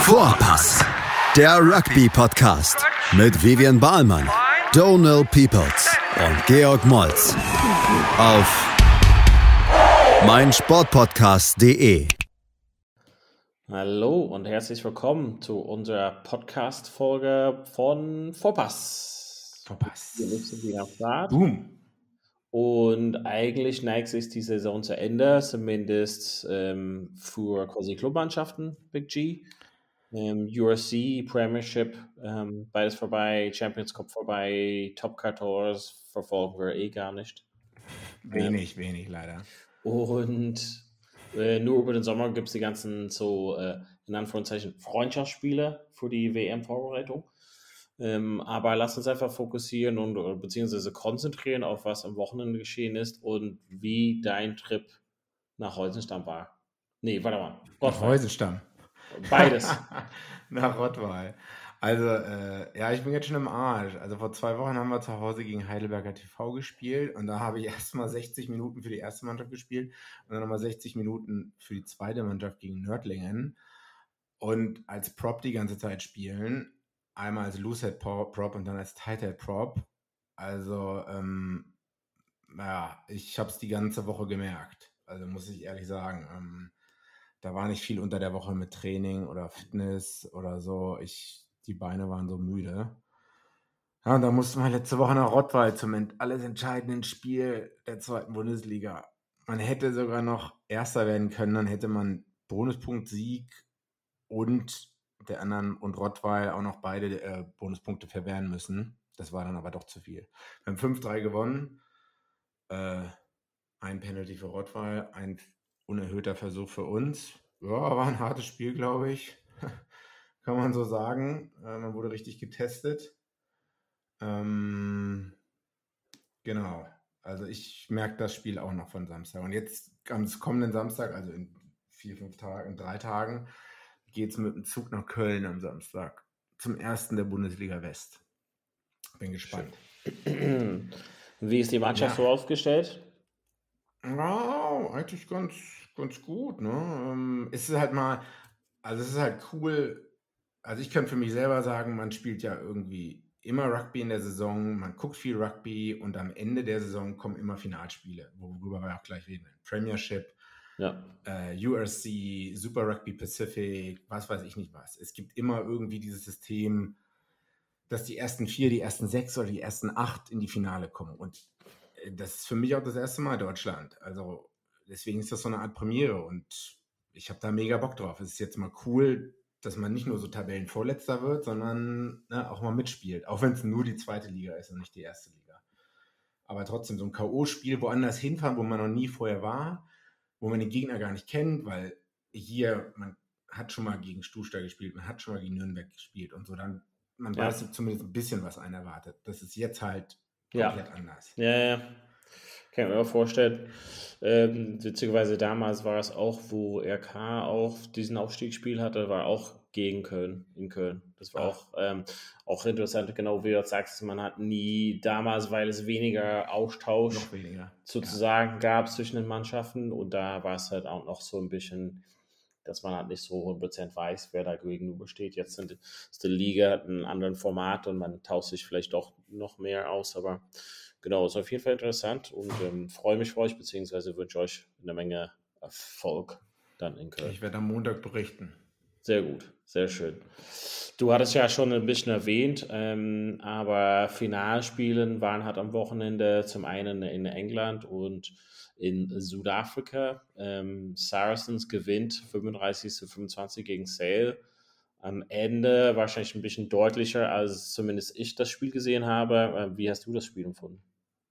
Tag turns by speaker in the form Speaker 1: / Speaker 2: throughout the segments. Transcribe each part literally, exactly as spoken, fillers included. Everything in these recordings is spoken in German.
Speaker 1: Vorpass, der Rugby-Podcast mit Vivian Bahlmann, Donald Peoples und Georg Moltz auf meinsportpodcast punkt de.
Speaker 2: Hallo und herzlich willkommen zu unserer Podcast-Folge von Vorpass.
Speaker 3: Vorpass.
Speaker 2: Wir sind wieder am Start.
Speaker 3: Boom.
Speaker 2: Und eigentlich neigt sich die Saison zu Ende, zumindest ähm, für quasi Clubmannschaften, Big G. Ähm, U R C, Premiership, ähm, beides vorbei, Champions Cup vorbei, Top vierzehn verfolgen wir eh gar nicht.
Speaker 3: Wenig, ähm, wenig leider.
Speaker 2: Und äh, nur über den Sommer gibt es die ganzen so, äh, in Anführungszeichen, Freundschaftsspiele für die W M-Vorbereitung. Ähm, aber lass uns einfach fokussieren und oder, beziehungsweise konzentrieren auf was am Wochenende geschehen ist und wie dein Trip nach Heusenstamm war. Nee, warte mal.
Speaker 3: Nach Heusenstamm.
Speaker 2: Beides.
Speaker 3: Nach Rottweil. Also, äh, ja, ich bin jetzt schon im Arsch. Also vor zwei Wochen haben wir zu Hause gegen Heidelberger T V gespielt und da habe ich erstmal sechzig Minuten für die erste Mannschaft gespielt und dann nochmal sechzig Minuten für die zweite Mannschaft gegen Nördlingen und als Prop die ganze Zeit spielen. Einmal als Loosehead Prop und dann als Tighthead Prop. Also, ähm, ja, ich habe es die ganze Woche gemerkt. Also muss ich ehrlich sagen, ähm, da war nicht viel unter der Woche mit Training oder Fitness oder so. Ich, die Beine waren so müde. Ja, und da mussten wir letzte Woche nach Rottweil zum alles entscheidenden Spiel der zweiten Bundesliga. Man hätte sogar noch Erster werden können, dann hätte man Bonuspunkt-Sieg und der anderen und Rottweil auch noch beide äh, Bonuspunkte verwehren müssen. Das war dann aber doch zu viel. Wir haben fünf drei gewonnen. Äh, ein Penalty für Rottweil, ein unerhöhter Versuch für uns. Ja, war ein hartes Spiel, glaube ich. Kann man so sagen. Äh, man wurde richtig getestet. Ähm, genau. Also ich merke das Spiel auch noch von Samstag. Und jetzt am kommenden Samstag, also in vier, fünf Tagen, in drei Tagen, geht es mit dem Zug nach Köln am Samstag. Zum ersten der Bundesliga West. Bin gespannt.
Speaker 2: Wie ist die Mannschaft ja. so aufgestellt?
Speaker 3: Ja, eigentlich ganz, ganz gut. Ne? Ähm, es ist halt mal, also es ist halt cool. Also ich kann für mich selber sagen, man spielt ja irgendwie immer Rugby in der Saison, man guckt viel Rugby und am Ende der Saison kommen immer Finalspiele, worüber wir auch gleich reden. Premiership,
Speaker 2: ja.
Speaker 3: äh, U R C, Super Rugby Pacific, was weiß ich nicht was. Es gibt immer irgendwie dieses System, dass die ersten vier, die ersten sechs oder die ersten acht in die Finale kommen. Und das ist für mich auch das erste Mal Deutschland. Also deswegen ist das so eine Art Premiere und ich habe da mega Bock drauf. Es ist jetzt mal cool, dass man nicht nur so Tabellenvorletzter wird, sondern ne, auch mal mitspielt. Auch wenn es nur die zweite Liga ist und nicht die erste Liga. Aber trotzdem so ein K O-Spiel woanders hinfahren, wo man noch nie vorher war, wo man den Gegner gar nicht kennt, weil hier, man hat schon mal gegen Stuttgart gespielt, man hat schon mal gegen Nürnberg gespielt und so. Dann, man ja. weiß zumindest ein bisschen, was einen erwartet. Das ist jetzt halt komplett
Speaker 2: ja.
Speaker 3: anders.
Speaker 2: Ja, ja. Kann ich mir auch vorstellen. Ähm, witzigerweise damals war es auch, wo R K auch diesen Aufstiegsspiel hatte, war auch gegen Köln, in Köln. Das war ah. auch, ähm, auch interessant, genau wie du sagst, man hat nie damals, weil es weniger Austausch
Speaker 3: noch weniger.
Speaker 2: sozusagen ja. gab zwischen den Mannschaften und da war es halt auch noch so ein bisschen, dass man halt nicht so hundert Prozent weiß, wer da gegenübersteht. Jetzt sind, ist die Liga ein anderes Format und man tauscht sich vielleicht doch noch mehr aus, aber genau, ist auf jeden Fall interessant und ähm, freue mich für euch, beziehungsweise wünsche euch eine Menge Erfolg dann in Köln.
Speaker 3: Ich werde am Montag berichten.
Speaker 2: Sehr gut, sehr schön. Du hattest ja schon ein bisschen erwähnt, ähm, aber Finalspielen waren halt am Wochenende zum einen in England und in Südafrika. Ähm, Saracens gewinnt fünfunddreißig zu fünfundzwanzig gegen Sale. Am Ende wahrscheinlich ein bisschen deutlicher, als zumindest ich das Spiel gesehen habe. Wie hast du das Spiel empfunden?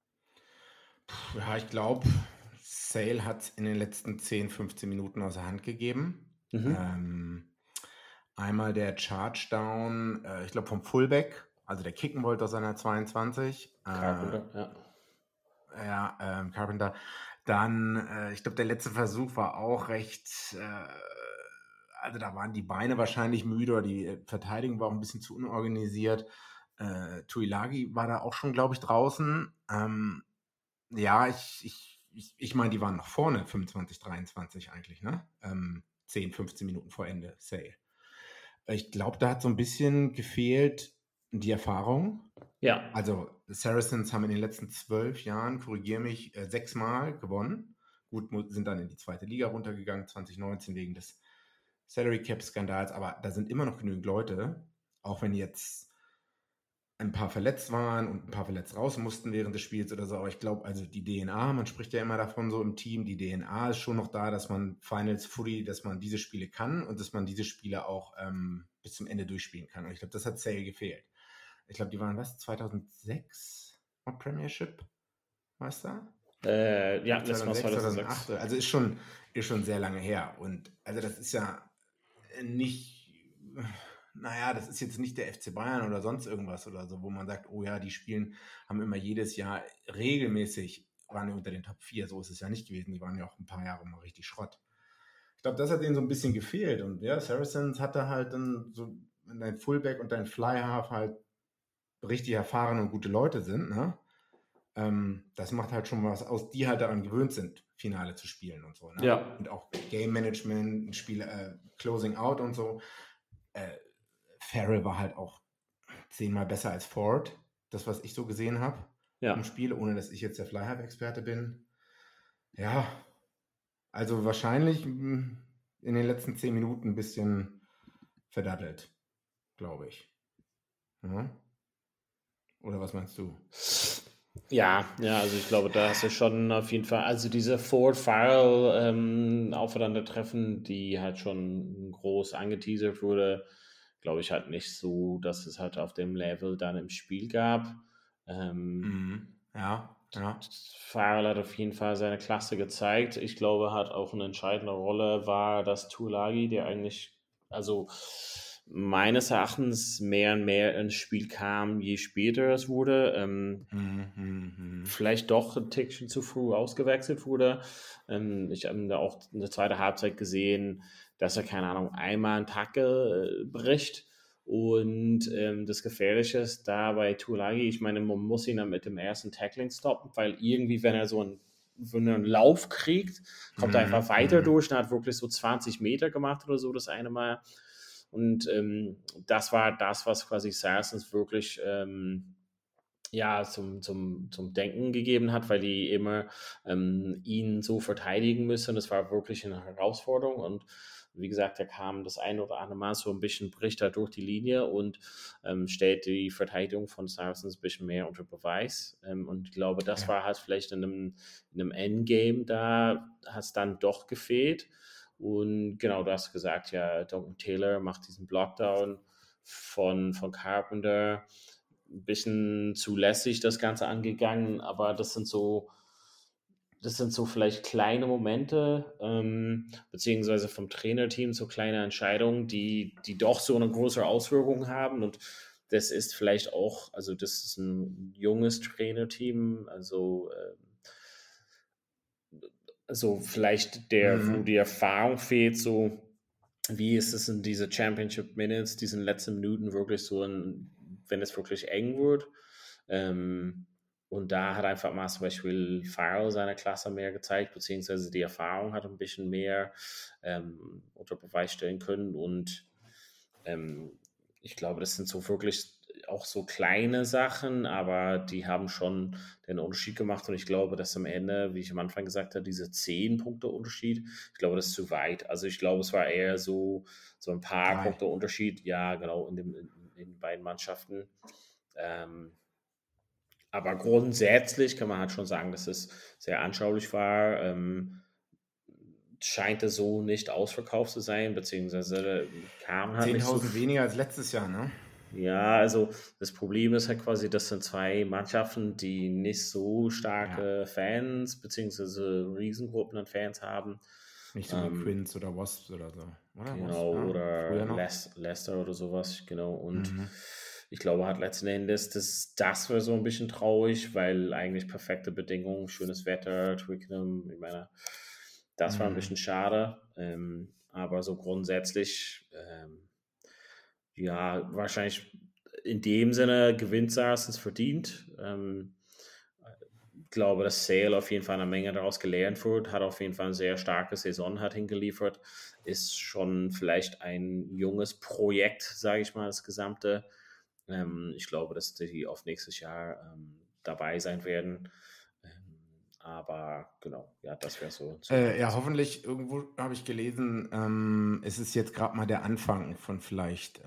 Speaker 3: Ja, ich glaube, Sale hat in den letzten zehn, fünfzehn Minuten aus der Hand gegeben. Mhm. Ähm, einmal der Charge-Down, äh, ich glaube vom Fullback, also der kicken wollte aus seiner zweiundzwanzig.
Speaker 2: Carpenter,
Speaker 3: äh,
Speaker 2: ja.
Speaker 3: Ja, ähm, Carpenter. Dann, äh, ich glaube, der letzte Versuch war auch recht, äh, also da waren die Beine wahrscheinlich müde oder die Verteidigung war auch ein bisschen zu unorganisiert. Äh, Tuilagi war da auch schon, glaube ich, draußen. Ähm, ja, ich, ich, ich, ich meine, die waren noch vorne, fünfundzwanzig, dreiundzwanzig eigentlich, ne? Ähm, zehn, fünfzehn Minuten vor Ende, Sale. Ich glaube, da hat so ein bisschen gefehlt die Erfahrung.
Speaker 2: Ja.
Speaker 3: Also, Saracens haben in den letzten zwölf Jahren, korrigiere mich, äh, sechsmal gewonnen. Gut, mu- sind dann in die zweite Liga runtergegangen, zwanzig neunzehn wegen des Salary Cap Skandals, aber da sind immer noch genügend Leute, auch wenn jetzt ein paar verletzt waren und ein paar verletzt raus mussten während des Spiels oder so. Aber ich glaube, also die D N A, man spricht ja immer davon so im Team, die D N A ist schon noch da, dass man Finals Footy, dass man diese Spiele kann und dass man diese Spiele auch ähm, bis zum Ende durchspielen kann. Und ich glaube, das hat Sale gefehlt. Ich glaube, die waren was? zweitausendsechs war Premiership Meister?
Speaker 2: Äh, ja, letztes Mal
Speaker 3: zweitausendsechs,
Speaker 2: zweitausendsechs.
Speaker 3: zweitausendacht. Also ist schon, ist schon sehr lange her. Und also das ist ja nicht, naja, das ist jetzt nicht der F C Bayern oder sonst irgendwas oder so, wo man sagt, oh ja, die spielen, haben immer jedes Jahr regelmäßig, waren ja unter den Top vier, so ist es ja nicht gewesen, die waren ja auch ein paar Jahre mal richtig Schrott. Ich glaube, das hat denen so ein bisschen gefehlt und ja, Saracens hatte halt dann so, wenn dein Fullback und dein Fly-Half halt richtig erfahren und gute Leute sind, ne? Ähm, das macht halt schon was aus, die halt daran gewöhnt sind, Finale zu spielen und so. Ne?
Speaker 2: Ja.
Speaker 3: Und auch Game Management, Spiel, äh, Closing Out und so. Äh, Farrell war halt auch zehnmal besser als Ford, das, was ich so gesehen habe
Speaker 2: Ja.
Speaker 3: im Spiel, ohne dass ich jetzt der Fly-Half-Experte bin. Ja, also wahrscheinlich mh, in den letzten zehn Minuten ein bisschen verdattelt, glaube ich. Ja? Oder was meinst du?
Speaker 2: Ja, ja, also ich glaube, da hast du schon auf jeden Fall, also diese Ford-Farrell ähm, Aufeinandertreffen, die halt schon groß angeteasert wurde, glaube ich halt nicht so, dass es halt auf dem Level dann im Spiel gab. Ähm,
Speaker 3: Mhm. Ja, ja.
Speaker 2: Farrell hat auf jeden Fall seine Klasse gezeigt. Ich glaube, hat auch eine entscheidende Rolle war das Tuilagi, der eigentlich, also meines Erachtens mehr und mehr ins Spiel kam, je später es wurde. Ähm,
Speaker 3: Mhm, mhm.
Speaker 2: vielleicht doch ein Tickchen zu früh ausgewechselt wurde. Ähm, ich habe da auch in der zweiten Halbzeit gesehen, dass er, keine Ahnung, einmal einen Tackle äh, bricht. Und ähm, das Gefährliche ist da bei Tuilagi, ich meine, man muss ihn dann mit dem ersten Tackling stoppen, weil irgendwie, wenn er so einen, wenn er einen Lauf kriegt, kommt er einfach
Speaker 3: Mhm,
Speaker 2: weiter
Speaker 3: mhm.
Speaker 2: durch und hat wirklich so zwanzig Meter gemacht oder so das eine Mal. Und ähm, das war das, was quasi Saracens wirklich ähm, ja, zum, zum, zum Denken gegeben hat, weil die immer ähm, ihn so verteidigen müssen. Das war wirklich eine Herausforderung und wie gesagt, er kam das ein oder andere Mal so ein bisschen, bricht er durch die Linie und ähm, stellt die Verteidigung von Saracens ein bisschen mehr unter Beweis. Ähm, und ich glaube, das
Speaker 3: Ja.
Speaker 2: war halt vielleicht in einem, in einem Endgame, da hat es dann doch gefehlt. Und genau, du hast gesagt, ja, Duncan Taylor macht diesen Blockdown von, von Carpenter. Ein bisschen zu lässig das Ganze angegangen, aber das sind so, das sind so vielleicht kleine Momente, ähm, beziehungsweise vom Trainerteam so kleine Entscheidungen, die, die doch so eine größere Auswirkung haben. Und das ist vielleicht auch, also das ist ein junges Trainerteam, also äh, also vielleicht der, wo
Speaker 3: Mhm.
Speaker 2: die Erfahrung fehlt, so wie ist es in diese Championship Minutes, diesen letzten Minuten wirklich so, in, wenn es wirklich eng wird. Ähm, und da hat einfach mal zum Beispiel Farrell seine Klasse mehr gezeigt, beziehungsweise die Erfahrung hat ein bisschen mehr ähm, unter Beweis stellen können. Und ähm, ich glaube, das sind so wirklich auch so kleine Sachen, aber die haben schon den Unterschied gemacht. Und ich glaube, dass am Ende, wie ich am Anfang gesagt habe, diese zehn Punkte Unterschied, ich glaube, das ist zu weit. Also ich glaube, es war eher so, so ein paar
Speaker 3: Drei.
Speaker 2: Punkte Unterschied, ja, genau, in, dem, in, in den beiden Mannschaften. Ähm, aber grundsätzlich kann man halt schon sagen, dass es sehr anschaulich war. Ähm, scheint es so nicht ausverkauft zu sein, beziehungsweise kam halt nicht so.
Speaker 3: zehntausend weniger als letztes Jahr, ne?
Speaker 2: Ja, also das Problem ist halt quasi, das sind zwei Mannschaften, die nicht so starke
Speaker 3: Ja.
Speaker 2: Fans, beziehungsweise Riesengruppen an Fans haben.
Speaker 3: Nicht so wie
Speaker 2: Ähm,
Speaker 3: Quins oder Wasps oder so. Oder
Speaker 2: Genau,
Speaker 3: Wasps, ja?
Speaker 2: oder
Speaker 3: Früher noch.
Speaker 2: Les Leicester oder sowas, genau. Und
Speaker 3: Mhm.
Speaker 2: ich glaube halt letzten Endes, das, das wäre so ein bisschen traurig, weil eigentlich perfekte Bedingungen, schönes Wetter, Twickenham, ich meine, das war ein
Speaker 3: Mhm.
Speaker 2: bisschen schade. Ähm, aber so grundsätzlich, ähm, ja, wahrscheinlich in dem Sinne gewinnt Saracens verdient. Ähm, glaube, dass Sale auf jeden Fall eine Menge daraus gelernt wird, hat auf jeden Fall eine sehr starke Saison hat hingeliefert, ist schon vielleicht ein junges Projekt, sage ich mal, das gesamte. Ähm, ich glaube, dass die auf nächstes Jahr ähm, dabei sein werden. Ähm, aber genau, ja, das wäre so.
Speaker 3: Äh, ja, hoffentlich, irgendwo habe ich gelesen, ähm, es ist jetzt gerade mal der Anfang von vielleicht,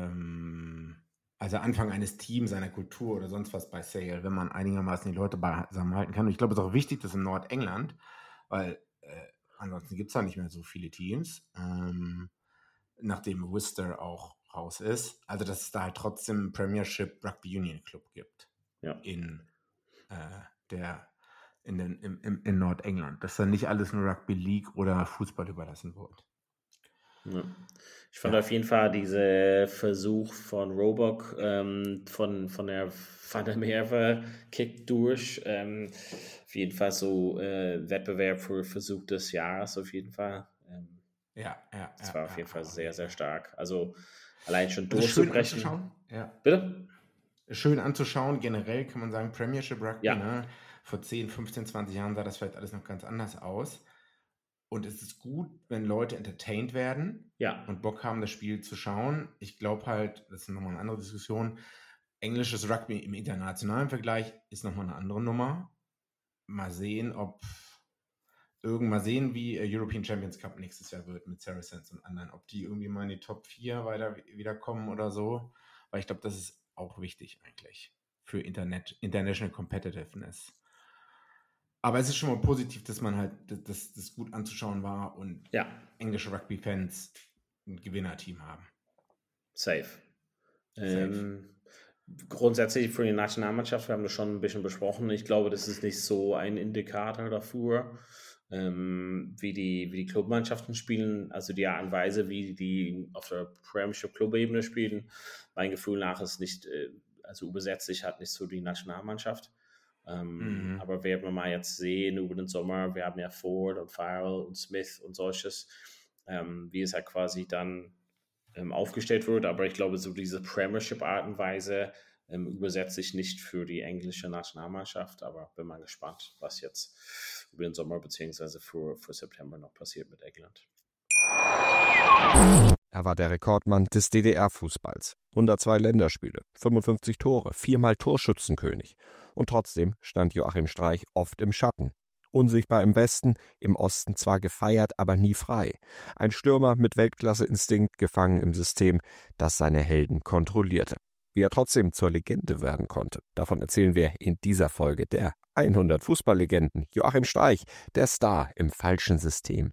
Speaker 3: ähm, also Anfang eines Teams, einer Kultur oder sonst was bei Sale, wenn man einigermaßen die Leute beisammenhalten kann. Und ich glaube, es ist auch wichtig, dass in Nordengland, weil äh, ansonsten gibt es da nicht mehr so viele Teams, ähm, nachdem Worcester auch raus ist. Also, dass es da halt trotzdem einen Premiership Rugby Union Club gibt
Speaker 2: Ja.
Speaker 3: in äh, der in, den, im, im, in Nordengland, dass dann nicht alles nur Rugby League oder Fußball überlassen wird.
Speaker 2: Ja. Ich fand
Speaker 3: Ja.
Speaker 2: auf jeden Fall diesen Versuch von Roebuck, ähm, von, von der Van der Merwe Kick durch, ähm, auf jeden Fall so äh, Wettbewerb für Versuch des Jahres auf jeden Fall. Ähm,
Speaker 3: Ja, ja.
Speaker 2: das
Speaker 3: ja,
Speaker 2: war auf
Speaker 3: ja,
Speaker 2: jeden Fall
Speaker 3: auf
Speaker 2: sehr,
Speaker 3: jeden
Speaker 2: sehr
Speaker 3: Fall.
Speaker 2: stark. Also allein schon
Speaker 3: Das ist schön
Speaker 2: durchzubrechen.
Speaker 3: anzuschauen. Ja.
Speaker 2: Bitte?
Speaker 3: Schön anzuschauen, generell kann man sagen, Premiership Rugby,
Speaker 2: Ja.
Speaker 3: ne? Vor zehn, fünfzehn, zwanzig Jahren sah das vielleicht alles noch ganz anders aus. Und es ist gut, wenn Leute entertained werden
Speaker 2: Ja.
Speaker 3: und Bock haben, das Spiel zu schauen. Ich glaube halt, das ist nochmal eine andere Diskussion, englisches Rugby im internationalen Vergleich ist nochmal eine andere Nummer. Mal sehen, ob irgendwann mal sehen, wie äh, European Champions Cup nächstes Jahr wird mit Saracens und anderen, ob die irgendwie mal in die Top vier weiter wiederkommen oder so. Weil ich glaube, das ist auch wichtig eigentlich für Internet, International Competitiveness. Aber es ist schon mal positiv, dass man halt, dass das gut anzuschauen war und
Speaker 2: Ja.
Speaker 3: englische Rugby-Fans ein Gewinnerteam haben.
Speaker 2: Safe.
Speaker 3: Safe.
Speaker 2: Ähm, grundsätzlich für die Nationalmannschaft, wir haben das schon ein bisschen besprochen. Ich glaube, das ist nicht so ein Indikator dafür, ähm, wie die, wie die Clubmannschaften spielen. Also die Art und Weise, wie die auf der Premiership Club-Ebene spielen. Mein Gefühl nach ist nicht, äh, also übersetzt sich halt nicht so die Nationalmannschaft. Ähm,
Speaker 3: Mhm.
Speaker 2: Aber werden wir mal jetzt sehen über den Sommer, wir haben ja Ford und Farrell und Smith und solches, ähm, wie es halt quasi dann ähm, aufgestellt wird. Aber ich glaube, so diese Premiership-Art und Weise ähm, übersetzt sich nicht für die englische Nationalmannschaft. Aber bin mal gespannt, was jetzt über den Sommer bzw. für, für September noch passiert mit England.
Speaker 4: Er war der Rekordmann des D D R-Fußballs. hundertzwei Länderspiele, fünfundfünfzig Tore, viermal Torschützenkönig. Und trotzdem stand Joachim Streich oft im Schatten. Unsichtbar im Westen, im Osten zwar gefeiert, aber nie frei. Ein Stürmer mit Weltklasse-Instinkt, gefangen im System, das seine Helden kontrollierte. Wie er trotzdem zur Legende werden konnte, davon erzählen wir in dieser Folge der hundert Fußballlegenden. Joachim Streich, der Star im falschen System.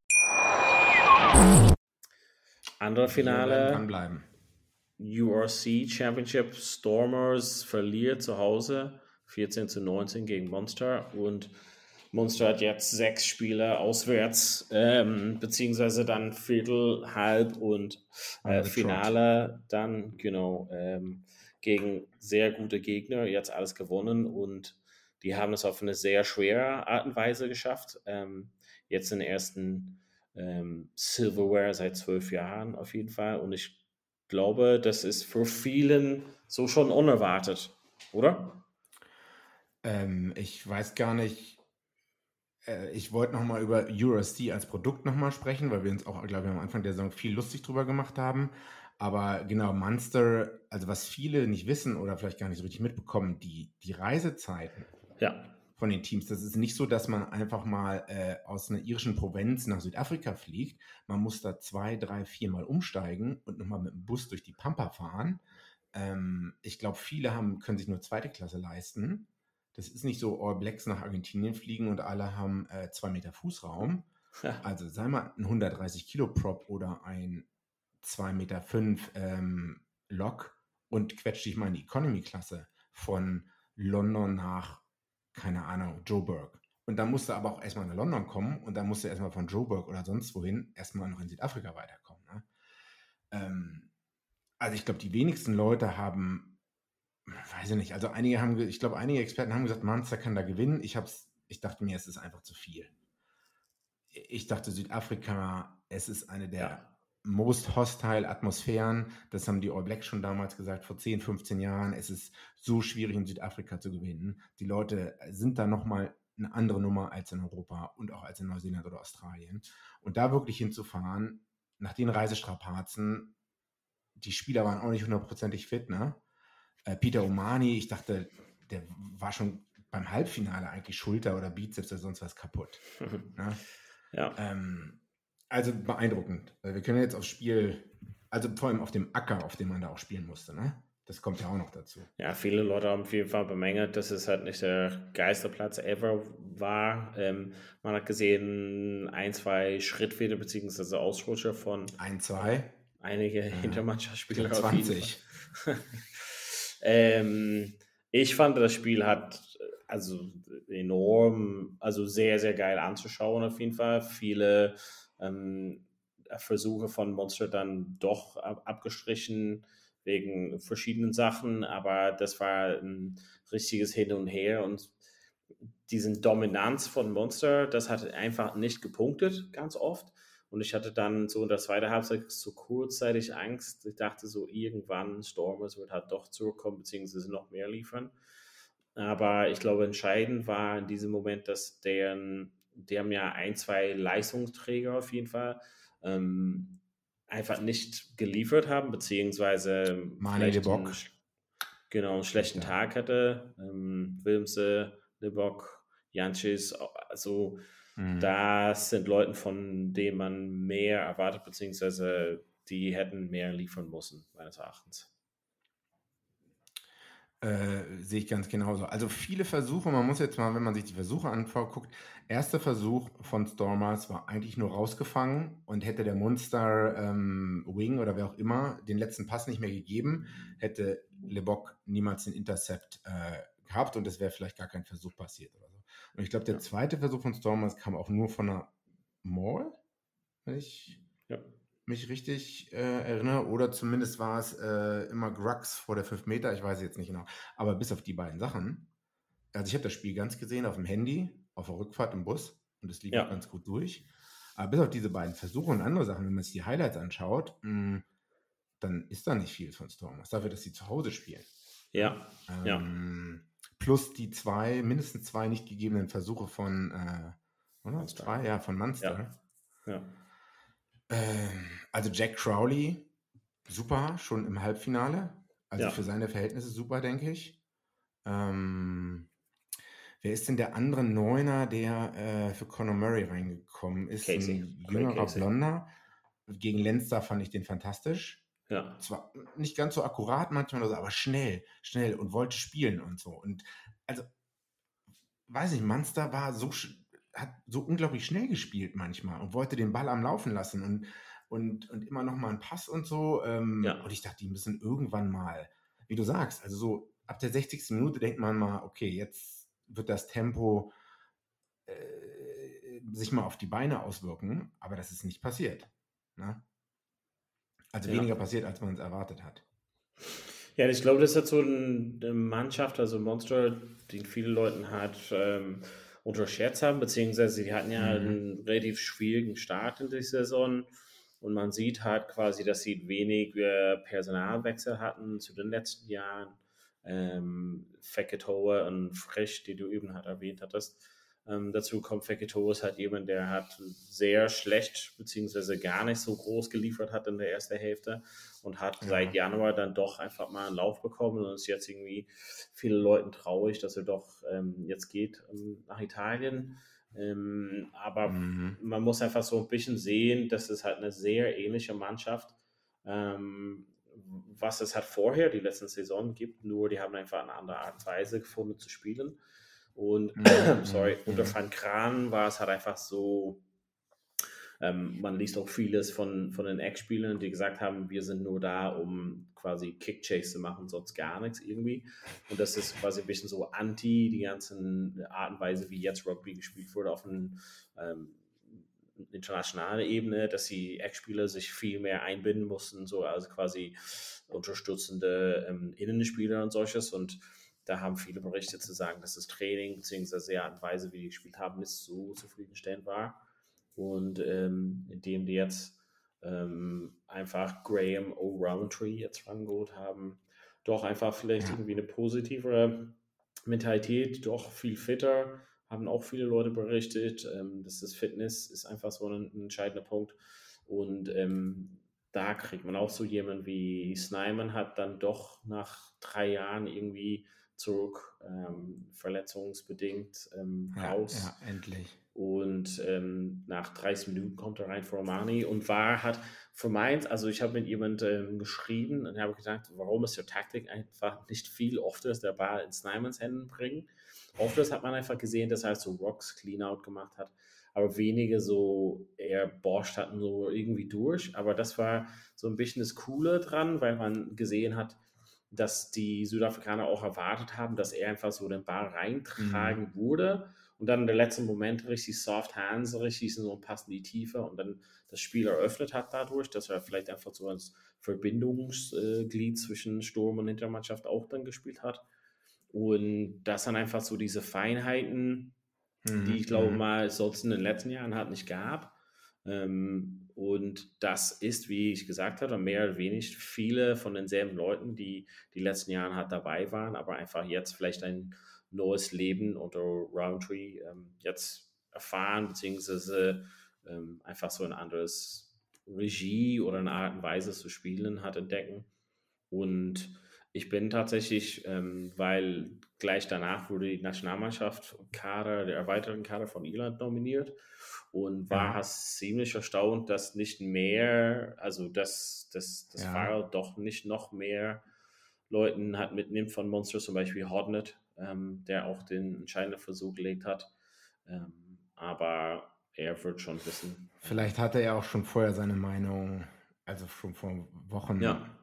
Speaker 2: Andere Finale,
Speaker 3: Kann bleiben.
Speaker 2: U R C Championship, Stormers verliert zu Hause vierzehn zu neunzehn gegen Munster und Munster hat jetzt sechs Spiele auswärts, ähm, beziehungsweise dann Viertel, Halb und äh, Finale dann, genau, ähm, gegen sehr gute Gegner, jetzt alles gewonnen und die haben es auf eine sehr schwere Art und Weise geschafft. Ähm, jetzt den ersten ähm, Silverware seit zwölf Jahren auf jeden Fall und ich glaube, das ist für vielen so schon unerwartet, oder?
Speaker 3: Ähm, ich weiß gar nicht, äh, ich wollte nochmal über U R C als Produkt nochmal sprechen, weil wir uns auch, glaube ich, am Anfang der Saison viel lustig drüber gemacht haben. Aber genau, Munster, also was viele nicht wissen oder vielleicht gar nicht so richtig mitbekommen, die, die Reisezeiten
Speaker 2: ja.
Speaker 3: von den Teams, das ist nicht so, dass man einfach mal äh, aus einer irischen Provinz nach Südafrika fliegt. Man muss da zwei, drei, vier Mal umsteigen und nochmal mit dem Bus durch die Pampa fahren. Ähm, ich glaube, viele haben, können sich nur zweite Klasse leisten. Das ist nicht so, All Blacks nach Argentinien fliegen und alle haben äh, zwei Meter Fußraum.
Speaker 2: Ja.
Speaker 3: Also sei mal ein hundertdreißig Kilo Prop oder ein zwei Meter fünf ähm, Lok und quetscht dich mal in die Economy-Klasse von London nach, keine Ahnung, Joburg. Und dann musst du aber auch erstmal nach London kommen und dann musst du erstmal von Joburg oder sonst wohin erstmal noch in Südafrika weiterkommen. Ne? Ähm, also ich glaube, die wenigsten Leute haben, weiß ich nicht, also einige haben, ich glaube, einige Experten haben gesagt, Munster kann da gewinnen. Ich, hab's, ich dachte mir, es ist einfach zu viel. Ich dachte, Südafrika, es ist eine der
Speaker 2: Ja.
Speaker 3: most hostile Atmosphären. Das haben die All Blacks schon damals gesagt, vor zehn, fünfzehn Jahren. Es ist so schwierig, in Südafrika zu gewinnen. Die Leute sind da nochmal eine andere Nummer als in Europa und auch als in Neuseeland oder Australien. Und da wirklich hinzufahren, nach den Reisestrapazen, die Spieler waren auch nicht hundertprozentig fit, ne? Äh, Peter Omani, ich dachte, der war schon beim Halbfinale eigentlich Schulter oder Bizeps oder sonst was kaputt. Ne?
Speaker 2: Ja.
Speaker 3: Ähm, also beeindruckend. Wir können jetzt aufs Spiel, also vor allem auf dem Acker, auf dem man da auch spielen musste, ne? Das kommt ja auch noch dazu.
Speaker 2: Ja, viele Leute haben auf jeden Fall bemängelt, dass es halt nicht der geilste Platz ever war. Ähm, man hat gesehen, ein, zwei Schrittfehler bzw. Ausrutscher von
Speaker 3: Ein, zwei.
Speaker 2: einige
Speaker 3: Ja.
Speaker 2: Hintermannschaftsspieler.
Speaker 3: zwanzig.
Speaker 2: ähm, ich fand, das Spiel hat also enorm, also sehr, sehr geil anzuschauen auf jeden Fall. Viele ähm, Versuche von Munster dann doch ab, abgestrichen wegen verschiedenen Sachen, aber das war ein richtiges Hin und Her und diesen Dominanz von Munster, das hat einfach nicht gepunktet, ganz oft. Und ich hatte dann so in der zweiten Halbzeit so kurzzeitig Angst. Ich dachte so, irgendwann Stormers wird halt doch zurückkommen, beziehungsweise noch mehr liefern. Aber ich glaube, entscheidend war in diesem Moment, dass deren, die haben ja ein, zwei Leistungsträger auf jeden Fall, ähm, einfach nicht geliefert haben, beziehungsweise
Speaker 3: Mani de Bock.
Speaker 2: einen, genau, einen schlechten
Speaker 3: Ja.
Speaker 2: Tag hatte. Ähm, Wilmse, de Bock, Jancis, also mhm. das sind Leute, von denen man mehr erwartet, beziehungsweise die hätten mehr liefern müssen, meines Erachtens.
Speaker 3: Äh, sehe ich ganz genauso. Also viele Versuche, man muss jetzt mal, wenn man sich die Versuche anguckt, erster Versuch von Stormers war eigentlich nur rausgefangen und hätte der Munster ähm, Wing oder wer auch immer den letzten Pass nicht mehr gegeben, hätte Le Bock niemals den Intercept äh, gehabt und es wäre vielleicht gar kein Versuch passiert oder so. Und ich glaube, der ja. zweite Versuch von Stormers kam auch nur von einer Maul, wenn ich ja. mich richtig äh, erinnere, oder zumindest war es äh, immer Grux vor der fünf Meter, ich weiß jetzt nicht genau, aber bis auf die beiden Sachen, also ich habe das Spiel ganz gesehen auf dem Handy, auf der Rückfahrt im Bus und es lief ja. auch ganz gut durch, aber bis auf diese beiden Versuche und andere Sachen, wenn man sich die Highlights anschaut, mh, dann ist da nicht viel von Stormers, dafür, dass sie zu Hause spielen.
Speaker 2: Ja,
Speaker 3: ähm,
Speaker 2: ja.
Speaker 3: Plus die zwei, mindestens zwei nicht gegebenen Versuche von äh, oder?
Speaker 2: Munster.
Speaker 3: Zwei, ja, von Munster.
Speaker 2: Ja. ja.
Speaker 3: Ähm, also Jack Crowley, super, schon im Halbfinale. Also
Speaker 2: ja.
Speaker 3: für seine Verhältnisse super, denke ich. Ähm, wer ist denn der andere Neuner, der äh, für Conor Murray reingekommen ist?
Speaker 2: Casey.
Speaker 3: Ein jüngerer Blonder. Gegen Leinster fand ich den fantastisch.
Speaker 2: Ja.
Speaker 3: Zwar nicht ganz so akkurat manchmal, aber schnell, schnell und wollte spielen und so. Und also, weiß nicht, Munster war so, hat so unglaublich schnell gespielt manchmal und wollte den Ball am Laufen lassen und, und, und immer noch mal einen Pass und so. Ähm,
Speaker 2: ja.
Speaker 3: Und ich dachte, die müssen irgendwann mal, wie du sagst, also so ab der sechzigsten Minute denkt man mal, okay, jetzt wird das Tempo äh, sich mal auf die Beine auswirken, aber das ist nicht passiert. Ne? Also
Speaker 2: ja.
Speaker 3: weniger passiert, als man es erwartet hat.
Speaker 2: Ja, ich glaube, das ist jetzt so eine Mannschaft, also Munster, die viele Leute hat ähm, unterschätzt haben, beziehungsweise die hatten ja mhm. einen relativ schwierigen Start in der Saison und man sieht halt quasi, dass sie wenig äh, Personalwechsel hatten zu den letzten Jahren. Ähm, Feketoa und Frisch, die du eben halt erwähnt hattest. Ähm, dazu kommt Feketoa ist halt jemand, der hat sehr schlecht beziehungsweise gar nicht so groß geliefert hat in der ersten Hälfte und hat ja. seit Januar dann doch einfach mal einen Lauf bekommen und ist jetzt irgendwie vielen Leuten traurig, dass er doch ähm, jetzt geht ähm, nach Italien. Ähm, aber mhm. man muss einfach so ein bisschen sehen, dass es halt eine sehr ähnliche Mannschaft ähm, was es halt vorher die letzten Saison gibt, nur die haben einfach eine andere Art und Weise gefunden zu spielen. Und
Speaker 3: mhm.
Speaker 2: sorry, unter Van Kraan war es halt einfach so, ähm, man liest auch vieles von, von den Ex-Spielern, die gesagt haben, wir sind nur da, um quasi Kick-Chase zu machen, sonst gar nichts irgendwie. Und das ist quasi ein bisschen so anti die ganzen Art und Weise, wie jetzt Rugby gespielt wurde, auf einem ähm, internationale Ebene, dass die Ex-Spieler sich viel mehr einbinden mussten, so also quasi unterstützende ähm, Innenspieler und solches. Und da haben viele berichtet zu sagen, dass das Training bzw. die Art und Weise, wie die gespielt haben, nicht so zufriedenstellend war. Und ähm, indem die jetzt ähm, einfach Graham O'Roundtree jetzt rangeholt haben. Doch einfach vielleicht
Speaker 3: Ja.
Speaker 2: irgendwie eine positivere Mentalität, doch viel fitter, haben auch viele Leute berichtet. Ähm, dass das Fitness ist einfach so ein, ein entscheidender Punkt. Und ähm, da kriegt man auch so jemanden wie Snyman hat dann doch nach drei Jahren irgendwie zurück, ähm, verletzungsbedingt ähm,
Speaker 3: Ja,
Speaker 2: raus.
Speaker 3: ja, endlich.
Speaker 2: Und ähm, nach dreißig Minuten kommt er rein für Romani und war, hat für meins, also ich habe mit jemandem ähm, geschrieben und habe gesagt, warum ist die Taktik einfach nicht viel öfter der Ball in Snymans Händen bringen. Oft hat man einfach gesehen, dass er halt so Rocks Clean-Out gemacht hat, aber wenige so eher borscht hatten so irgendwie durch. Aber das war so ein bisschen das Coole dran, weil man gesehen hat, dass die Südafrikaner auch erwartet haben, dass er einfach so den Ball reintragen
Speaker 3: Mhm.
Speaker 2: würde und dann in der letzten Moment richtig soft hands, richtig so ein Pass in die Tiefe und dann das Spiel eröffnet hat dadurch, dass er vielleicht einfach so als Verbindungsglied zwischen Sturm und Hintermannschaft auch dann gespielt hat. Und das dann einfach so diese Feinheiten, die ich
Speaker 3: Mhm.
Speaker 2: glaube
Speaker 3: Mhm.
Speaker 2: mal sonst in den letzten Jahren halt nicht gab. Ähm, und das ist, wie ich gesagt habe, mehr oder weniger viele von denselben Leuten, die die letzten Jahre halt dabei waren, aber einfach jetzt vielleicht ein neues Leben unter Roundtree ähm, jetzt erfahren, beziehungsweise ähm, einfach so ein anderes Regie oder eine Art und Weise zu spielen hat entdecken. Und ich bin tatsächlich, ähm, weil gleich danach wurde die Nationalmannschaft Kader, der erweiterten Kader von Irland nominiert und war
Speaker 3: Ja,
Speaker 2: ziemlich erstaunt, dass nicht mehr, also dass das, das
Speaker 3: ja.
Speaker 2: Fahrer doch nicht noch mehr Leuten hat mitnimmt von Monster, zum Beispiel Hodnett, ähm, der auch den entscheidenden Versuch gelegt hat. Ähm, aber er wird schon wissen. Ähm,
Speaker 3: Vielleicht hatte er auch schon vorher seine Meinung, also schon vor Wochen.
Speaker 2: ja,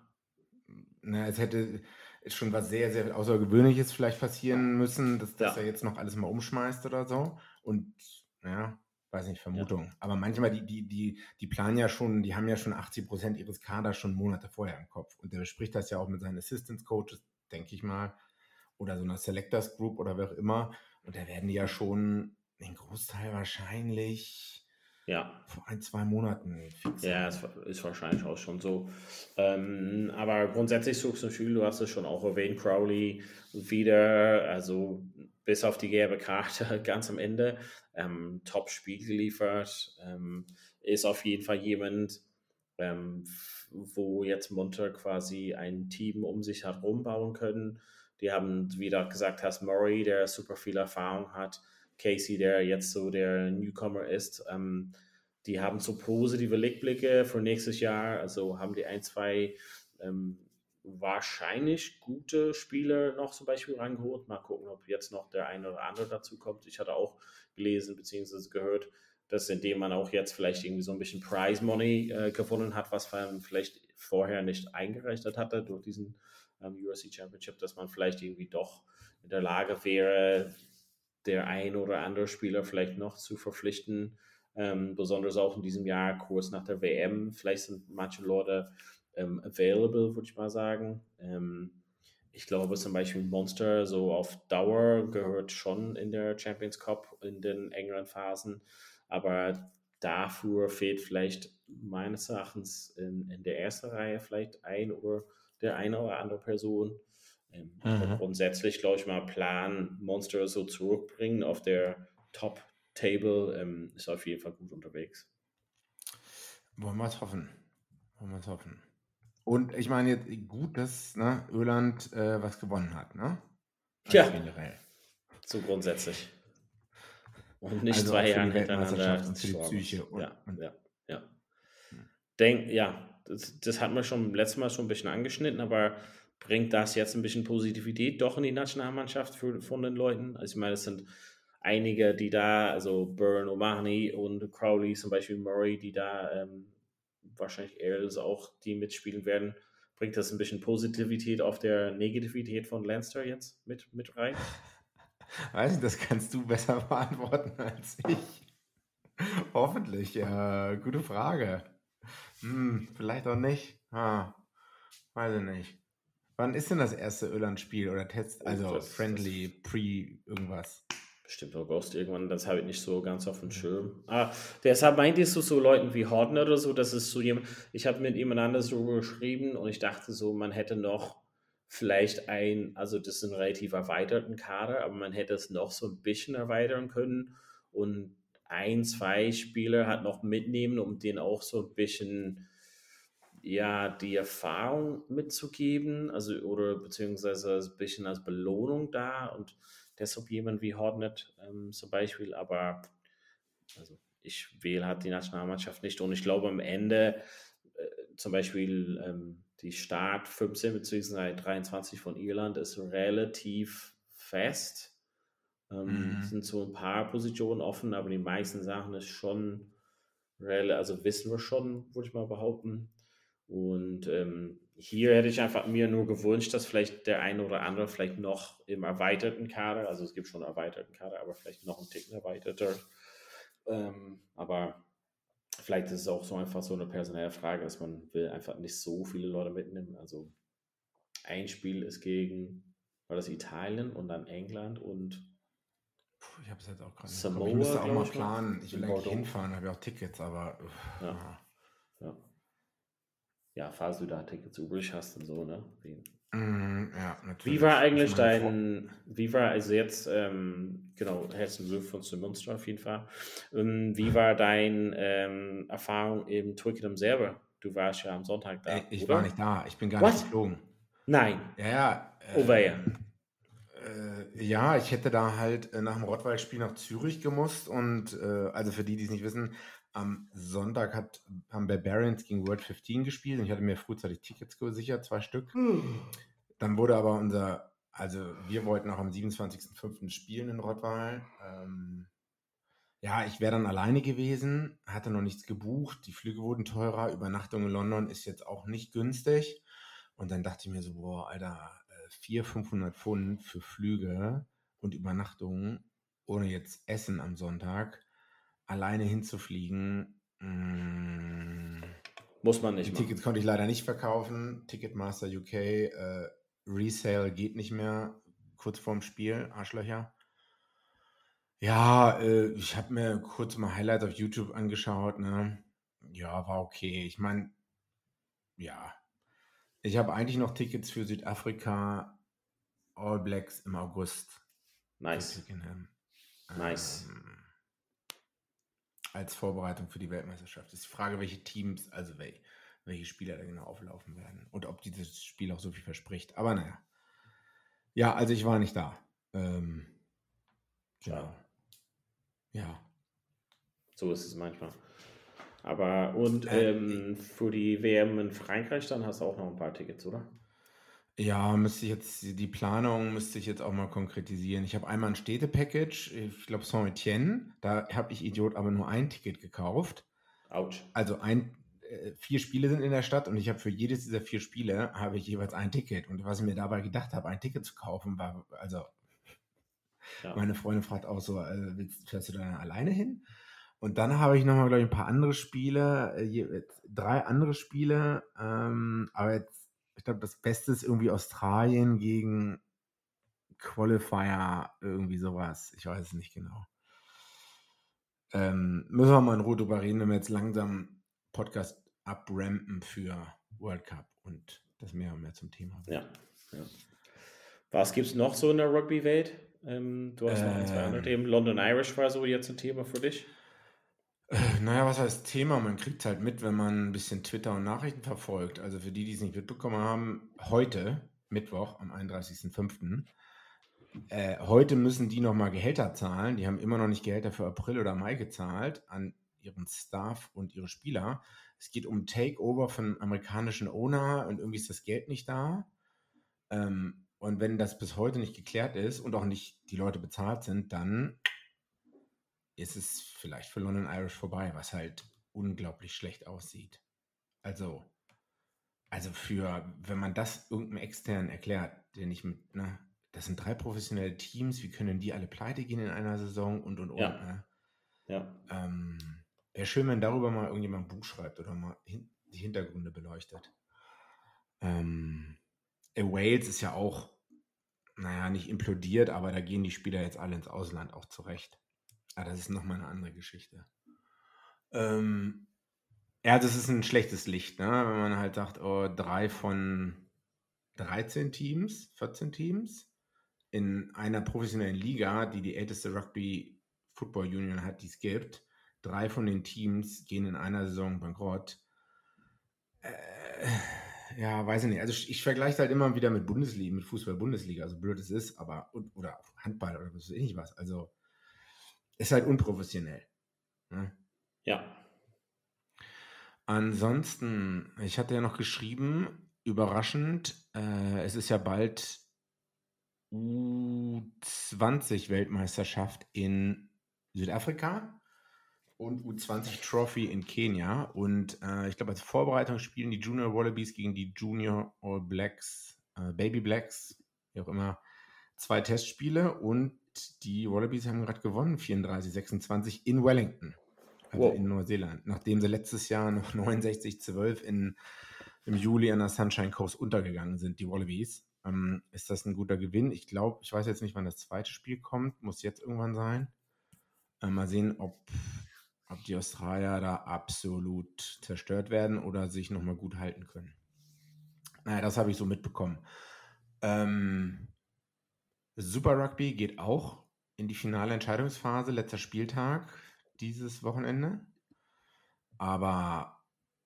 Speaker 3: Ne, es hätte schon was sehr, sehr Außergewöhnliches vielleicht passieren müssen, dass, dass er
Speaker 2: ja,
Speaker 3: jetzt noch alles mal umschmeißt oder so. Und ja, weiß nicht,
Speaker 2: ja,
Speaker 3: Vermutung. Aber manchmal, die, die, die, die planen ja schon, die haben ja schon achtzig Prozent ihres Kaders schon Monate vorher im Kopf. Und der bespricht das ja auch mit seinen Assistance Coaches, denke ich mal, oder so einer Selectors Group oder wer auch immer. Und da werden die ja schon den Großteil wahrscheinlich
Speaker 2: ja.
Speaker 3: vor ein, zwei Monaten fix
Speaker 2: Ja,
Speaker 3: haben.
Speaker 2: es ist wahrscheinlich auch schon so. Ähm, aber grundsätzlich suchst du viel, du hast es schon auch erwähnt, Crowley wieder, also bis auf die gelbe Karte ganz am Ende, ähm, Top-Spiel geliefert, ähm, ist auf jeden Fall jemand, ähm, wo jetzt Munter quasi ein Team um sich herum bauen können. Die haben, wie du gesagt hast, Murray, der super viel Erfahrung hat, Casey, der jetzt so der Newcomer ist, ähm, die haben so positive Lichtblicke für nächstes Jahr, also haben die ein, zwei ähm, wahrscheinlich gute Spieler noch zum Beispiel rangeholt. Mal gucken, ob jetzt noch der eine oder andere dazu kommt. Ich hatte auch gelesen bzw. gehört, dass indem man auch jetzt vielleicht irgendwie so ein bisschen Prize Money äh, gewonnen hat, was man vielleicht vorher nicht eingerechnet hatte durch diesen ähm, U S C Championship, dass man vielleicht irgendwie doch in der Lage wäre, der ein oder andere Spieler vielleicht noch zu verpflichten, ähm, besonders auch in diesem Jahr, kurz nach der W M. Vielleicht sind manche Leute ähm, available, würde ich mal sagen. Ähm, ich glaube zum Beispiel Monster so auf Dauer gehört schon in der Champions Cup in den engeren Phasen, aber dafür fehlt vielleicht meines Erachtens in, in der ersten Reihe vielleicht ein oder der eine oder andere Person. Ähm, aber
Speaker 3: Mhm.
Speaker 2: grundsätzlich glaube ich mal, Plan Monster so zurückbringen auf der Top Table ähm, ist auf jeden Fall gut unterwegs.
Speaker 3: Wollen wir es hoffen. Wollen wir es hoffen. Und ich meine jetzt gut, dass ne, Irland äh, was gewonnen hat, ne? Also
Speaker 2: Ja,
Speaker 3: generell.
Speaker 2: so grundsätzlich. Und nicht
Speaker 3: Also
Speaker 2: zwei
Speaker 3: auch für
Speaker 2: Jahre
Speaker 3: die
Speaker 2: hintereinander
Speaker 3: Weltmeisterschaft und für die
Speaker 2: gestorben ist.
Speaker 3: Psyche. Und,
Speaker 2: Ja,
Speaker 3: und,
Speaker 2: ja, ja.
Speaker 3: hm.
Speaker 2: Denk, ja, das, das hat man schon letztes Mal schon ein bisschen angeschnitten, aber bringt das jetzt ein bisschen Positivität doch in die Nationalmannschaft für, von den Leuten? Also ich meine, es sind einige, die da, also Byrne, O'Mahony und Crowley, zum Beispiel Murray, die da ähm, wahrscheinlich eher auch die mitspielen werden. Bringt das ein bisschen Positivität auf der Negativität von Leinster jetzt mit, mit rein?
Speaker 3: Weiß nicht, das kannst du besser beantworten als ich. Hoffentlich, ja. Gute Frage. Hm, vielleicht auch nicht. Ah, weiß ich nicht. Wann ist denn das erste Irland-Spiel oder Test,
Speaker 2: Oh,
Speaker 3: also
Speaker 2: das, das
Speaker 3: Friendly, Pre, irgendwas?
Speaker 2: Bestimmt August irgendwann, das habe ich nicht so ganz auf dem Schirm. Ah, deshalb meintest du so Leuten wie Horton oder so, das ist so jemand, ich habe mit jemand anders darüber geschrieben und ich dachte so, man hätte noch vielleicht ein, also das ist ein relativ erweiterten Kader, aber man hätte es noch so ein bisschen erweitern können und ein, zwei Spieler hat noch mitnehmen, um denen auch so ein bisschen, ja, die Erfahrung mitzugeben, also oder beziehungsweise ein bisschen als Belohnung da und deshalb jemand wie Hornet ähm, zum Beispiel, aber also ich wähle halt die Nationalmannschaft nicht und ich glaube am Ende äh, zum Beispiel ähm, die Start fünfzehn bzw. dreiundzwanzig von Irland ist relativ fest. Ähm,
Speaker 3: Mhm.
Speaker 2: sind so ein paar Positionen offen, aber die meisten Sachen ist schon, rel- also wissen wir schon, würde ich mal behaupten. Und ähm, hier hätte ich einfach mir nur gewünscht, dass vielleicht der eine oder andere vielleicht noch im erweiterten Kader, also es gibt schon einen erweiterten Kader, aber vielleicht noch ein Ticken erweiterter. Ähm, aber vielleicht ist es auch so einfach so eine personelle Frage, dass man will einfach nicht so viele Leute mitnehmen. Also ein Spiel ist gegen, war das Italien und dann England und
Speaker 3: Puh, ich habe es jetzt auch gerade nicht im Kopf. Ich
Speaker 2: Samoa,
Speaker 3: müsste auch
Speaker 2: glaube
Speaker 3: mal
Speaker 2: ich mal,
Speaker 3: planen. Ich will
Speaker 2: in
Speaker 3: eigentlich
Speaker 2: Bordeaux.
Speaker 3: hinfahren, habe ja auch Tickets, aber uff,
Speaker 2: Ja.
Speaker 3: ja.
Speaker 2: Ja. Ja, falls du da Tickets übrig hast und so, ne? Wie,
Speaker 3: Mhm, ja, natürlich.
Speaker 2: wie war
Speaker 3: Also
Speaker 2: eigentlich
Speaker 3: meine Frau,
Speaker 2: dein, wie war, also jetzt, ähm, genau, herzlichen Glückwunsch zu Münster auf jeden Fall. Ähm, wie war deine ähm, Erfahrung im Twickenham selber? Du warst ja am Sonntag
Speaker 3: ey,
Speaker 2: da,
Speaker 3: ich war
Speaker 2: oder?
Speaker 3: nicht da, ich bin gar nicht
Speaker 2: What?
Speaker 3: geflogen.
Speaker 2: Nein.
Speaker 3: Ja, ja,
Speaker 2: Oh weia.
Speaker 3: ähm, äh, ja, ich hätte da halt äh, nach dem Rottweil-Spiel nach Zürich gemusst und äh, also für die, die es nicht wissen, am Sonntag hat, haben Barbarians gegen World fünfzehn gespielt und ich hatte mir frühzeitig Tickets gesichert, zwei Stück. Dann wurde aber unser, also wir wollten auch am siebenundzwanzigsten fünften spielen in Rottweil. Ähm, ja, ich wäre dann alleine gewesen, hatte noch nichts gebucht, die Flüge wurden teurer, Übernachtung in London ist jetzt auch nicht günstig. Und dann dachte ich mir so, boah, Alter, äh, vierhundert, fünfhundert Pfund für Flüge und Übernachtung, ohne jetzt Essen am Sonntag, alleine hinzufliegen. mm,
Speaker 2: Muss man
Speaker 3: Die
Speaker 2: nicht
Speaker 3: Tickets
Speaker 2: machen.
Speaker 3: konnte ich leider nicht verkaufen. Ticketmaster U K, äh, Resale geht nicht mehr, kurz vorm Spiel, Arschlöcher. Ja, äh, ich habe mir kurz mal Highlights auf YouTube angeschaut, ne? Ja, war okay. Ich meine, ja, ich habe eigentlich noch Tickets für Südafrika All Blacks im August für
Speaker 2: Nice.
Speaker 3: Twickenham.
Speaker 2: Nice.
Speaker 3: Ähm, als Vorbereitung für die Weltmeisterschaft. Ist die Frage, welche Teams, also wel, welche Spieler da genau auflaufen werden und ob dieses Spiel auch so viel verspricht. Aber naja. Ja, also ich war nicht da. Ähm, genau.
Speaker 2: Schade.
Speaker 3: Ja.
Speaker 2: So ist es manchmal. Aber und
Speaker 3: Äh,
Speaker 2: ähm, für die W M in Frankreich, dann hast du auch noch ein paar Tickets, oder?
Speaker 3: Ja, müsste ich jetzt, die Planung müsste ich jetzt auch mal konkretisieren. Ich habe einmal ein Städte-Package, ich glaube Saint-Étienne, da habe ich Idiot aber nur ein Ticket gekauft.
Speaker 2: Autsch.
Speaker 3: Also ein, äh, vier Spiele sind in der Stadt und ich habe für jedes dieser vier Spiele habe ich jeweils ein Ticket. Und was ich mir dabei gedacht habe, ein Ticket zu kaufen, war, also
Speaker 2: Ja.
Speaker 3: meine Freundin fragt auch so, äh, willst, fährst du da alleine hin? Und dann habe ich nochmal, glaube ich, ein paar andere Spiele, äh, je, drei andere Spiele, ähm, aber jetzt, ich glaube, das Beste ist irgendwie Australien gegen Qualifier, irgendwie sowas. Ich weiß es nicht genau. Ähm, müssen wir mal in Ruhe drüber reden, wenn wir jetzt langsam Podcast abrampen für World Cup und das mehr und mehr zum Thema wird.
Speaker 2: Ja. ja. Was gibt es noch so in der Rugby-Welt? Ähm, du hast noch ein, zwei andere
Speaker 3: Ähm,
Speaker 2: Themen. London Irish war so jetzt ein Thema für dich.
Speaker 3: Äh, Naja, was heißt Thema? Man kriegt es halt mit, wenn man ein bisschen Twitter und Nachrichten verfolgt. Also für die, die es nicht mitbekommen haben, heute, Mittwoch, am einunddreißigsten fünften Äh, heute müssen die nochmal Gehälter zahlen. Die haben immer noch nicht Gehälter für April oder Mai gezahlt an ihren Staff und ihre Spieler. Es geht um Takeover von amerikanischen Owner und irgendwie ist das Geld nicht da. Ähm, und wenn das bis heute nicht geklärt ist und auch nicht die Leute bezahlt sind, dann ist es vielleicht für London Irish vorbei, was halt unglaublich schlecht aussieht. Also, also für, wenn man das irgendeinem Externen erklärt, der nicht mit, ne, das sind drei professionelle Teams, wie können die alle pleite gehen in einer Saison und und und,
Speaker 2: Ja.
Speaker 3: ne?
Speaker 2: Ja.
Speaker 3: Ähm, wäre schön, wenn darüber mal irgendjemand ein Buch schreibt oder mal hin, die Hintergründe beleuchtet. Ähm, äh, Wales ist ja auch naja, nicht implodiert, aber da gehen die Spieler jetzt alle ins Ausland auch zurecht. Aber das ist nochmal eine andere Geschichte. Ähm, ja, das ist ein schlechtes Licht, ne? Wenn man halt sagt, oh, drei von dreizehn Teams, vierzehn Teams in einer professionellen Liga, die die älteste Rugby Football Union hat, die es gibt. Drei von den Teams gehen in einer Saison bankrott. Äh, ja, weiß ich nicht. Also ich, ich vergleiche halt immer wieder mit Bundesliga, mit Fußball-Bundesliga, also blöd es ist, aber oder Handball oder was weiß ich was. Also ist halt unprofessionell. Ne?
Speaker 2: Ja.
Speaker 3: Ansonsten, ich hatte ja noch geschrieben, überraschend, äh, es ist ja bald U zwanzig Weltmeisterschaft in Südafrika und U zwanzig Trophy in Kenia. Und äh, ich glaube, als Vorbereitung spielen die Junior Wallabies gegen die Junior All Blacks, äh, Baby Blacks, wie auch immer, zwei Testspiele. Und die Wallabies haben gerade gewonnen, vierunddreißig sechsundzwanzig in Wellington, also
Speaker 2: Wow.
Speaker 3: in Neuseeland, nachdem sie letztes Jahr noch neunundsechzig zwölf in, im Juli an der Sunshine Coast untergegangen sind, die Wallabies. Ähm, ist das ein guter Gewinn? Ich glaube, ich weiß jetzt nicht, wann das zweite Spiel kommt, muss jetzt irgendwann sein. Äh, mal sehen, ob, ob die Australier da absolut zerstört werden oder sich nochmal gut halten können. Naja, das habe ich so mitbekommen. Ähm, Super Rugby geht auch in die finale Entscheidungsphase, letzter Spieltag dieses Wochenende. Aber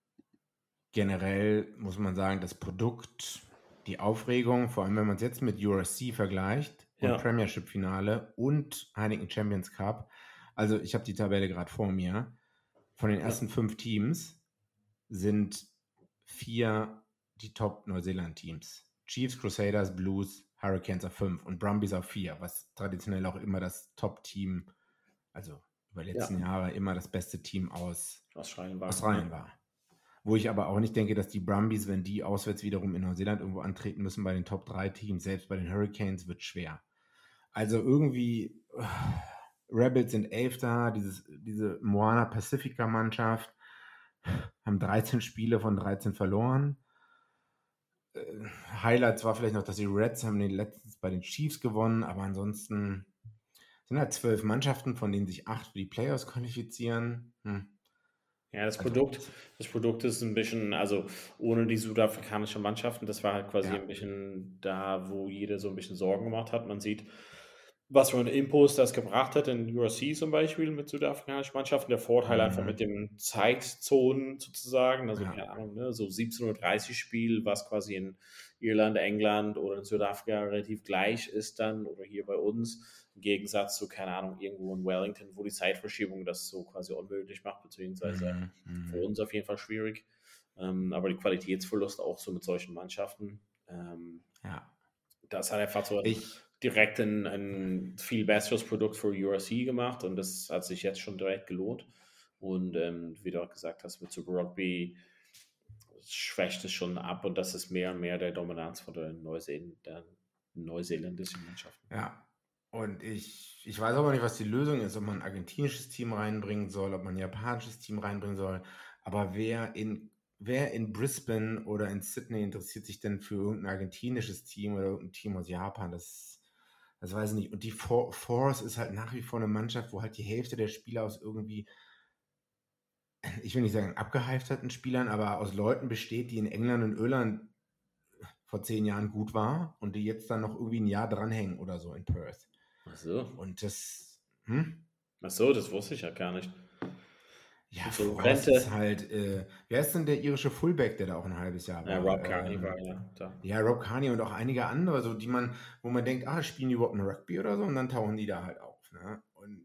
Speaker 3: generell muss man sagen, das Produkt, die Aufregung, vor allem wenn man es jetzt mit U R C vergleicht und
Speaker 2: Ja.
Speaker 3: Premiership-Finale und Heineken Champions Cup, also ich habe die Tabelle gerade vor mir, von den ersten ja. fünf Teams sind vier die Top-Neuseeland-Teams. Chiefs, Crusaders, Blues, Hurricanes auf fünf und Brumbies auf vier, was traditionell auch immer das Top-Team, also über die letzten ja. Jahre immer das beste Team aus
Speaker 2: Australien war.
Speaker 3: Australien war. Wo ich aber auch nicht denke, dass die Brumbies, wenn die auswärts wiederum in Neuseeland irgendwo antreten müssen bei den Top drei Teams, selbst bei den Hurricanes, wird schwer. Also irgendwie, uh, Rebels sind Elfter, dieses, diese Moana Pacifica Mannschaft, haben dreizehn Spiele von dreizehn verloren. Uh, Highlights war vielleicht noch, dass die Reds haben den letztens bei den Chiefs gewonnen, aber ansonsten sind halt zwölf Mannschaften, von denen sich acht für die Playoffs qualifizieren. Hm.
Speaker 2: Ja, das Produkt, das Produkt ist ein bisschen, also ohne die südafrikanische Mannschaften, das war halt quasi ja. ein bisschen da, wo jeder so ein bisschen Sorgen gemacht hat. Man sieht, was für einen Impuls das gebracht hat in U R C zum Beispiel mit südafrikanischen Mannschaften. Der Vorteil mhm. einfach mit den Zeitzonen sozusagen, also ja. keine Ahnung, ne, so siebzehn Uhr dreißig Spiel, was quasi in Irland, England oder in Südafrika relativ gleich ist dann oder hier bei uns, im Gegensatz zu, keine Ahnung, irgendwo in Wellington, wo die Zeitverschiebung das so quasi unmöglich macht, beziehungsweise mhm. für uns auf jeden Fall schwierig. Ähm, aber die Qualitätsverlust auch so mit solchen Mannschaften, ähm,
Speaker 3: ja.
Speaker 2: das hat einfach so
Speaker 3: ich
Speaker 2: direkt ein, ein viel besseres Produkt für U R C gemacht und das hat sich jetzt schon direkt gelohnt. Und ähm, wie du auch gesagt hast, mit Super Rugby schwächt es schon ab und das ist mehr und mehr der Dominanz von der, Neuseeland, der neuseeländischen Mannschaften.
Speaker 3: Ja, und ich, ich weiß aber nicht, was die Lösung ist, ob man ein argentinisches Team reinbringen soll, ob man ein japanisches Team reinbringen soll, aber wer in Wer in Brisbane oder in Sydney interessiert sich denn für irgendein argentinisches Team oder irgendein Team aus Japan? Das, das weiß ich nicht. Und die For- Force ist halt nach wie vor eine Mannschaft, wo halt die Hälfte der Spieler aus irgendwie, ich will nicht sagen abgehalfterten Spielern, aber aus Leuten besteht, die in England und Irland vor zehn Jahren gut war und die jetzt dann noch irgendwie ein Jahr dranhängen oder so in Perth.
Speaker 2: Ach so.
Speaker 3: Und das, hm?
Speaker 2: Ach so, das wusste ich ja gar nicht.
Speaker 3: Ja, so Rente ist halt, äh, wer ist denn der irische Fullback, der da auch ein halbes Jahr war?
Speaker 2: Ja, Rob Kearney äh, war ja da.
Speaker 3: Ja, Rob Kearney und auch einige andere, so die man, wo man denkt, ah, spielen die überhaupt ein Rugby oder so? Und dann tauchen die da halt auf. Ne? Und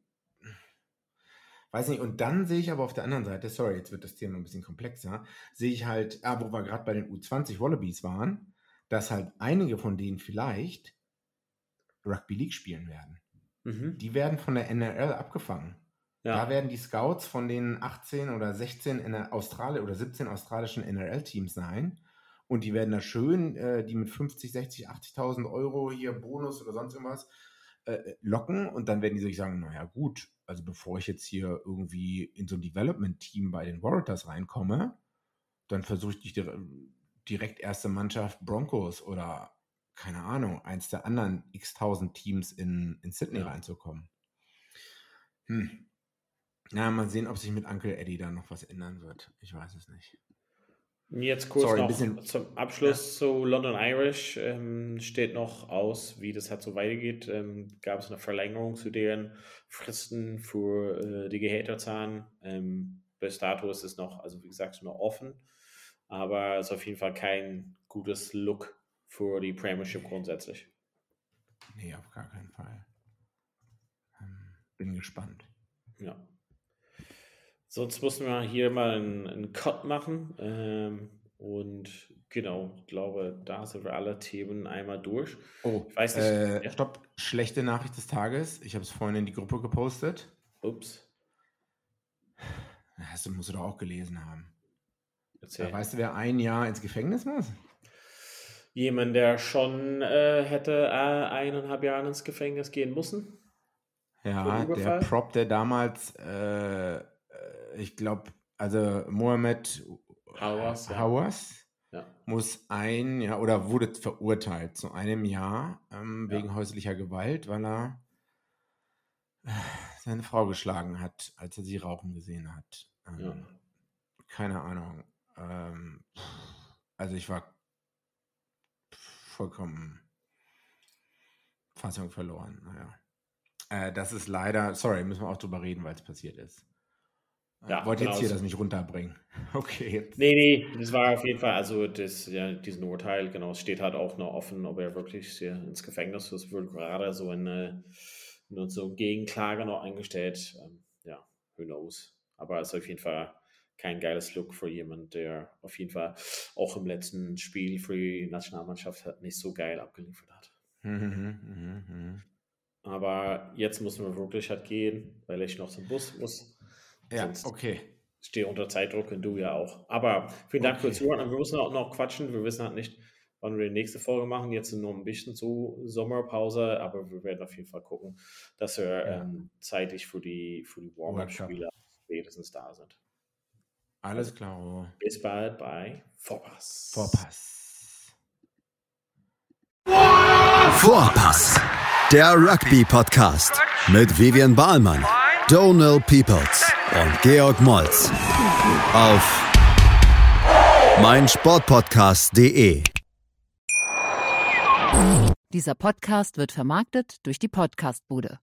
Speaker 3: weiß nicht, und dann sehe ich aber auf der anderen Seite, sorry, jetzt wird das Thema ein bisschen komplexer, sehe ich halt, ah, wo wir gerade bei den U zwanzig Wallabies waren, dass halt einige von denen vielleicht Rugby League spielen werden. Mhm. Die werden von der N R L abgefangen. Ja. Da werden die Scouts von den achtzehn oder sechzehn in der Australi- oder siebzehn australischen N R L-Teams sein und die werden da schön, äh, die mit fünfzig, sechzig, achtzigtausend Euro hier Bonus oder sonst irgendwas äh, locken und dann werden die sich sagen, naja gut, also bevor ich jetzt hier irgendwie in so ein Development-Team bei den Warriors reinkomme, dann versuche ich dich direkt erste Mannschaft Broncos oder keine Ahnung, eins der anderen x-tausend Teams in, in Sydney
Speaker 2: Ja.
Speaker 3: reinzukommen. Hm. Na, mal sehen, ob sich mit Uncle Eddie da noch was ändern wird. Ich weiß es nicht.
Speaker 2: Jetzt kurz
Speaker 3: Sorry, ein
Speaker 2: noch
Speaker 3: bisschen-
Speaker 2: zum Abschluss zu London Irish. Ähm, steht noch aus, wie das halt so weitergeht. Ähm, gab es eine Verlängerung zu deren Fristen für äh, die Gehälterzahlen. Ähm, bis dato ist es noch, also wie gesagt, noch offen. Aber es ist auf jeden Fall kein gutes Look für die Premiership grundsätzlich.
Speaker 3: Nee, auf gar keinen Fall. Ähm, bin gespannt.
Speaker 2: Ja. Sonst mussten wir hier mal einen, einen Cut machen. Ähm, und genau, ich glaube, da sind wir alle Themen einmal durch.
Speaker 3: Oh,
Speaker 2: Ich weiß nicht.
Speaker 3: äh,
Speaker 2: Ja.
Speaker 3: stopp. Schlechte Nachricht des Tages. Ich habe es vorhin in die Gruppe gepostet.
Speaker 2: Ups.
Speaker 3: Das musst du doch auch gelesen haben.
Speaker 2: Erzähl.
Speaker 3: Ja, weißt du, wer ein Jahr ins Gefängnis muss?
Speaker 2: Jemand, der schon äh, hätte äh, eineinhalb Jahre ins Gefängnis gehen müssen.
Speaker 3: Ja,
Speaker 2: Für
Speaker 3: der
Speaker 2: Überfall?
Speaker 3: Prop, der damals, äh, äh, ich glaube, also Mohammed
Speaker 2: Hawass, ja.
Speaker 3: Hawass
Speaker 2: Ja.
Speaker 3: muss ein Jahr oder wurde verurteilt zu einem Jahr ähm,
Speaker 2: Ja.
Speaker 3: wegen häuslicher Gewalt, weil er äh, seine Frau geschlagen hat, als er sie rauchen gesehen hat. Ähm,
Speaker 2: Ja.
Speaker 3: Keine Ahnung. Ähm, also ich war vollkommen Fassung verloren. Naja. Äh, das ist leider, sorry, müssen wir auch drüber reden, weil es passiert ist. Äh,
Speaker 2: Ja,
Speaker 3: wollte jetzt
Speaker 2: genau
Speaker 3: hier
Speaker 2: so.
Speaker 3: das nicht runterbringen. Okay. Jetzt.
Speaker 2: Nee, nee, das war auf jeden Fall, also das, ja, diesen Urteil, genau, es steht halt auch noch offen, ob er wirklich hier ins Gefängnis ist. Es wird gerade so eine, eine so Gegenklage noch eingestellt. Ähm, ja, who knows. Aber es ist auf jeden Fall kein geiles Look für jemanden, der auf jeden Fall auch im letzten Spiel für die Nationalmannschaft halt nicht so geil abgeliefert hat.
Speaker 3: Mhm, mhm, mhm.
Speaker 2: Aber jetzt müssen wir wirklich halt gehen, weil ich noch zum Bus muss.
Speaker 3: Ja,
Speaker 2: Sonst
Speaker 3: okay.
Speaker 2: stehe unter Zeitdruck und du ja auch. Aber vielen Dank
Speaker 3: Okay.
Speaker 2: fürs Zuhören. Und wir müssen auch noch quatschen. Wir wissen halt nicht, wann wir die nächste Folge machen. Jetzt sind nur ein bisschen zu Sommerpause, aber wir werden auf jeden Fall gucken, dass wir
Speaker 3: Ja.
Speaker 2: ähm, zeitig für die, für die Warm-Up-Spiele spätestens da sind.
Speaker 3: Alles klar.
Speaker 2: Bis bald bei Vorpass.
Speaker 3: Vorpass.
Speaker 1: Vorpass, der Rugby-Podcast mit Vivian Bahlmann, Donald Peoples und Georg Moltz auf meinsportpodcast punkt de.
Speaker 5: Dieser Podcast wird vermarktet durch die Podcastbude.